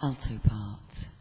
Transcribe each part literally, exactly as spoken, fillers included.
alto part.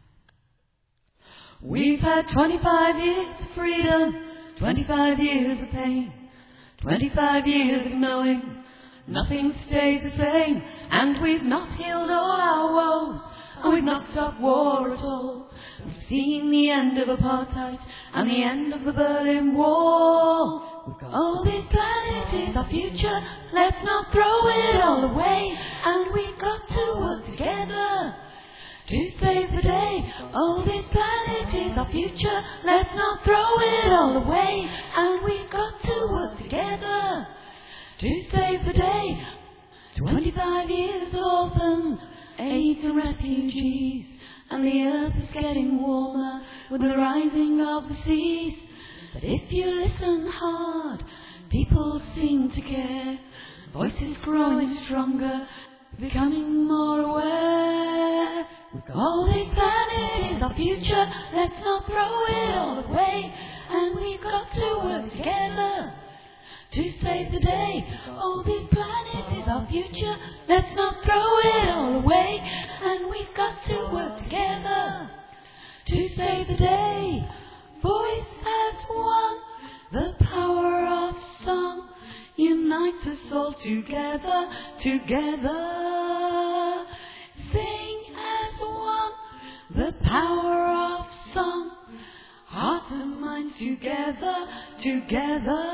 We've had twenty-five years of freedom, twenty-five years of pain, twenty-five years of knowing nothing stays the same, and we've not healed all our woes, and we've not stopped war at all. We've seen the end of apartheid and the end of the Berlin Wall. We've got all this planet is our future, let's not throw it all away, and we've got to work together to save the day. All this planet is our future, let's not throw it all away, and we've got to work together to save the day. Twenty-five years of orphans, AIDS and refugees, and the earth is getting warmer with the rising of the seas. But if you listen hard, people seem to care. Voices growing stronger, becoming more aware. All this planet is our future, let's not throw it all away, and we've got to work together to save the day. All this planet is our future, let's not throw it all away, and we've got to work together to save the day. Voice has won, the power of song unites us all together, together. Sing as one, the power of song, heart and mind together, together.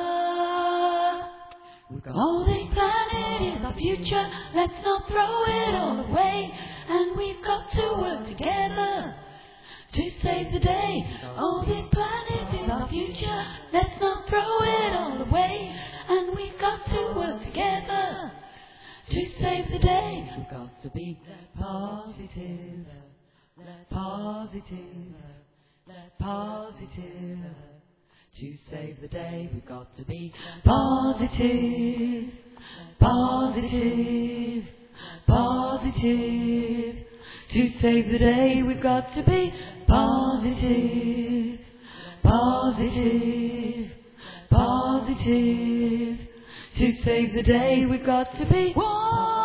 All this planet is our future, let's not throw it all away, and we've got to work together to save the day. All this planet is our future, let's not throw it all away, and we've got to work together to save the day. We've got to be positive, positive, positive. To save the day, we've got to be positive, positive, positive. To save the day, we've got to be positive, positive, positive. To save the day, we've got to be one.